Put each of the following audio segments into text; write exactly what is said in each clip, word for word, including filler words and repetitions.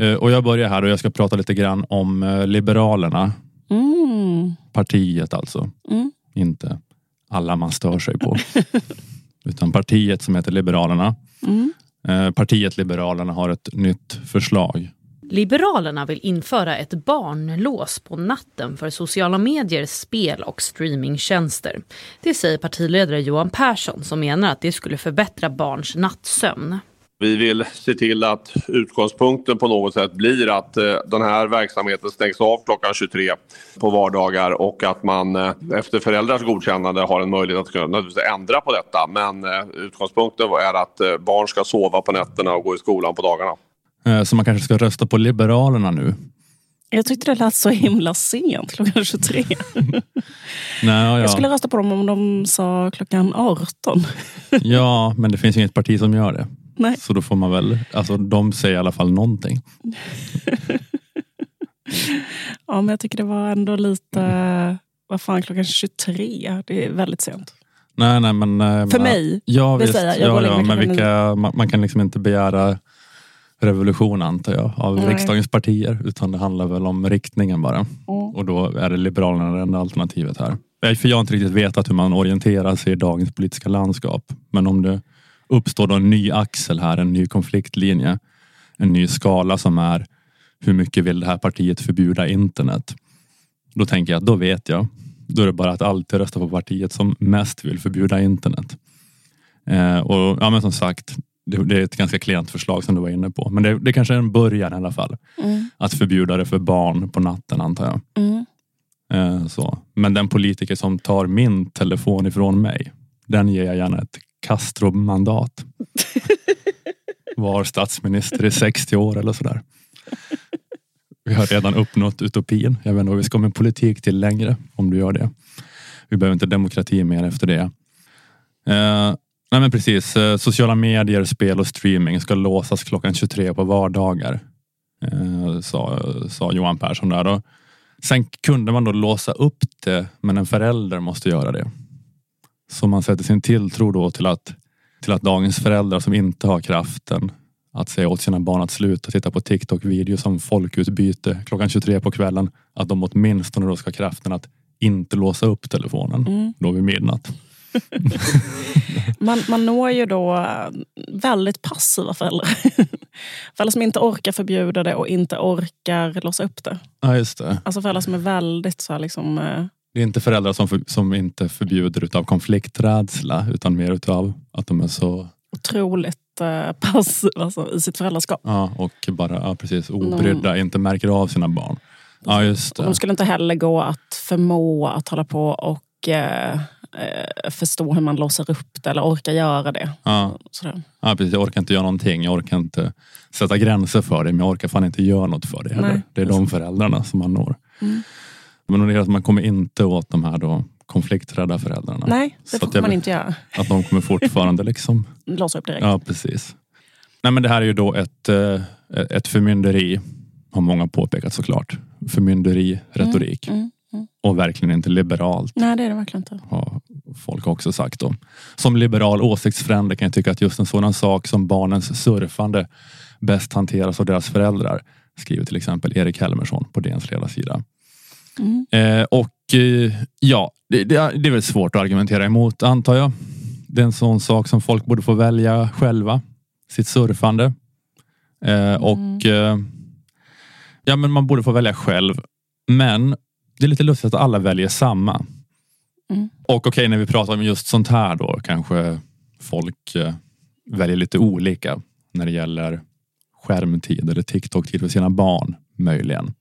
Och jag börjar här och jag ska prata lite grann om Liberalerna. Mm. Partiet alltså. Mm. Inte alla man stör sig på. Utan partiet som heter Liberalerna. Mm. Partiet Liberalerna har ett nytt förslag. Liberalerna vill införa ett barnlås på natten för sociala medier, spel och streamingtjänster. Det säger partiledare Johan Persson som menar att det skulle förbättra barns nattsömn. Vi vill se till att utgångspunkten på något sätt blir att eh, den här verksamheten stängs av klockan tjugotre på vardagar och att man eh, efter föräldrars godkännande har en möjlighet att kunna ändra på detta. Men eh, utgångspunkten är att eh, barn ska sova på nätterna och gå i skolan på dagarna. Eh, så man kanske ska rösta på Liberalerna nu? Jag tyckte det lät så himla sent, klockan tjugotre. Nej, ja. Jag skulle rösta på dem om de sa klockan arton. Ja, men det finns ju inget parti som gör det. Nej. Så då får man väl, alltså de säger i alla fall någonting. Ja, men jag tycker det var ändå lite, vad fan, klockan tjugotre, det är väldigt sent. Nej, nej, men... För mig, ja, det visst, säger jag. ja, ja, men vilka, man, man kan liksom inte begära revolution, antar jag, av nej. riksdagens partier, utan det handlar väl om riktningen bara. Mm. Och då är det Liberalerna det enda alternativet här. För jag har inte riktigt vetat hur man orienterar sig i dagens politiska landskap. Men om det uppstår då en ny axel här, en ny konfliktlinje, en ny skala som är hur mycket vill det här partiet förbjuda internet? Då tänker jag att då vet jag. Då är det bara att alltid rösta på partiet som mest vill förbjuda internet. Eh, och ja, men som sagt, det, det är ett ganska klent förslag som du var inne på. Men det, det kanske är en början i alla fall. Mm. Att förbjuda det för barn på natten, antar jag. Mm. Eh, så. Men den politiker som tar min telefon ifrån mig, den ger jag gärna ett Castro-mandat. Var statsminister i sextio år eller sådär. Vi har redan uppnått utopin. Jag vet inte vad vi ska med politik till längre om du gör det. Vi behöver inte demokrati mer efter det. Eh, nej men precis. Eh, sociala medier, spel och streaming ska låsas klockan tjugotre på vardagar. Eh, sa, sa Johan Persson där då. Sen kunde man då låsa upp det, men en förälder måste göra det. Så man sätter sin tilltro då till att, till att dagens föräldrar som inte har kraften att säga åt sina barn att sluta titta på TikTok-videos som folkutbyte klockan tjugotre på kvällen, att de åtminstone då ska ha kraften att inte låsa upp telefonen mm. då vid midnatt. man, man når ju då väldigt passiva föräldrar. Föräldrar som inte orkar förbjuda det och inte orkar låsa upp det. Ja, just det. Alltså föräldrar som är väldigt så här liksom... Det är inte föräldrar som, för, som inte förbjuder utav konflikträdsla, utan mer utav att de är så... Otroligt uh, passiva alltså, i sitt föräldraskap. Ja, och bara ja, precis obrydda, de... inte märker av sina barn. Ja, just det. Och de skulle inte heller gå att förmå att hålla på och uh, uh, förstå hur man låser upp det eller orkar göra det. Ja. Sådär. Ja, precis. Jag orkar inte göra någonting. Jag orkar inte sätta gränser för det, men jag orkar fan inte göra något för det. Nej, det är de föräldrarna som man når. Mm. Men det är att man kommer inte åt de här då konflikträdda föräldrarna. Nej, det får jag, man inte göra. Att de kommer fortfarande liksom... låsa upp direkt. Ja, precis. Nej, men det här är ju då ett, ett förmynderi, har många påpekat såklart. Förmynderi, retorik. Mm, mm, mm. Och verkligen inte liberalt. Nej, det är det verkligen inte. Har folk också sagt då. Som liberal åsiktsfrände kan jag tycka att just en sådan sak som barnens surfande bäst hanteras av deras föräldrar, skriver till exempel Erik Helmersson på D N:s ledarsida. Mm. Eh, och eh, ja, det, det, är, det är väl svårt att argumentera emot, antar jag. Det är en sån sak som folk borde få välja själva, sitt surfande. Eh, och mm. eh, ja, men man borde få välja själv. Men det är lite lustigt att alla väljer samma. Mm. Och okej, okay, när vi pratar om just sånt här då, kanske folk eh, väljer lite olika när det gäller skärmtid eller TikTok-tid för sina barn, möjligen.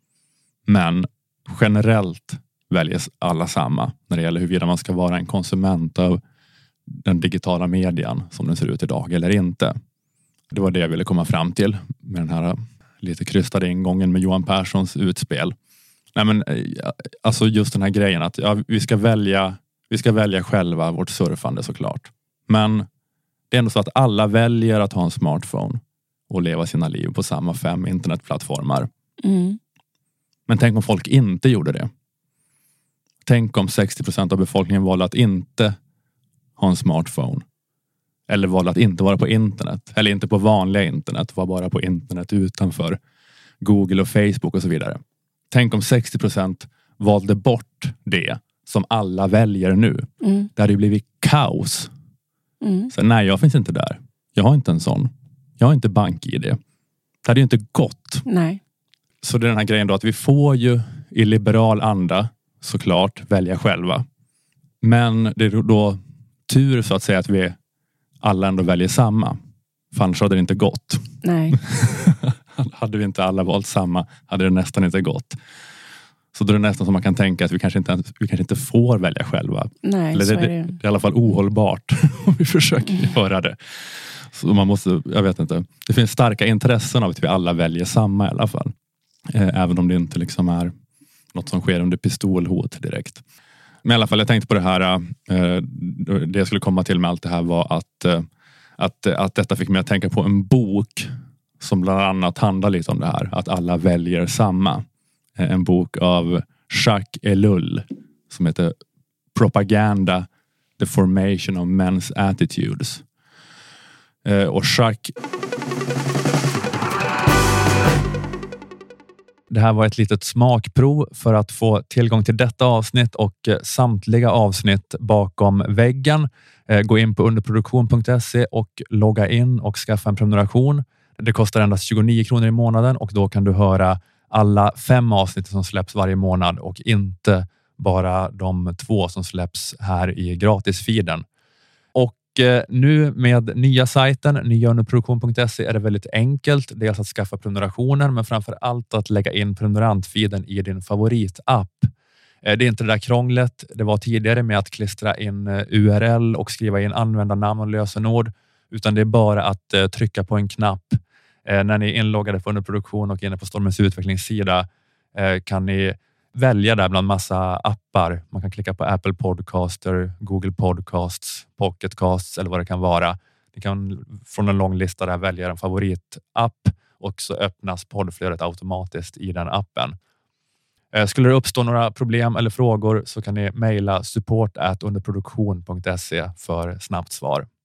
Men generellt väljes alla samma när det gäller huruvida man ska vara en konsument av den digitala median som den ser ut idag eller inte. Det var det jag ville komma fram till med den här lite krystade ingången med Johan Perssons utspel. Nej, men alltså just den här grejen att ja, vi ska välja vi ska välja själva vårt surfande såklart. Men det är ändå så att alla väljer att ha en smartphone och leva sina liv på samma fem internetplattformar. Mm. Men tänk om folk inte gjorde det. Tänk om sextio procent av befolkningen valde att inte ha en smartphone. Eller valde att inte vara på internet. Eller inte på vanliga internet. Var bara på internet utanför Google och Facebook och så vidare. Tänk om sextio procent valde bort det som alla väljer nu. Mm. Det hade ju blivit kaos. Mm. Så nej, jag finns inte där. Jag har inte en sån. Jag har inte bank-I D. Det hade ju inte gått. Nej. Så det är den här grejen då att vi får ju i liberal anda såklart välja själva. Men det är då tur så att säga att vi alla ändå väljer samma. För annars hade det inte gått. Nej. Hade vi inte alla valt samma hade det nästan inte gått. Så då är det nästan som man kan tänka att vi kanske inte, vi kanske inte får välja själva. Nej, Eller så det, är det. det är i alla fall ohållbart om vi försöker Mm. göra det. Så man måste, jag vet inte. Det finns starka intressen av att vi alla väljer samma i alla fall. Eh, även om det inte liksom är något som sker under pistolhot direkt. Men i alla fall, jag tänkte på det här. Eh, det jag skulle komma till med allt det här var att, eh, att, att detta fick mig att tänka på en bok som bland annat handlar lite om det här. Att alla väljer samma. Eh, en bok av Jacques Ellul som heter Propaganda, The Formation of Men's Attitudes. Eh, och Jacques... Det här var ett litet smakprov för att få tillgång till detta avsnitt och samtliga avsnitt bakom väggen. Gå in på underproduktion punkt se och logga in och skaffa en prenumeration. Det kostar endast tjugonio kronor i månaden och då kan du höra alla fem avsnitt som släpps varje månad och inte bara de två som släpps här i gratisfeeden. Och nu med nya sajten, nya underproduktion punkt se är det väldigt enkelt. Dels att skaffa prenumerationer men framför allt att lägga in prenumerantfeeden i din favoritapp. Det är inte det där krånglet det var tidigare med att klistra in U R L och skriva in användarnamn och lösenord. Utan det är bara att trycka på en knapp. När ni är inloggade på underproduktion och inne på Stormens utvecklingssida kan ni välja där bland massa appar. Man kan klicka på Apple Podcaster, Google Podcasts, Pocket Casts eller vad det kan vara. Ni kan från en lång lista där välja en favoritapp och så öppnas poddflödet automatiskt i den appen. Skulle det uppstå några problem eller frågor så kan ni mejla support at underproduktion punkt se för snabbt svar.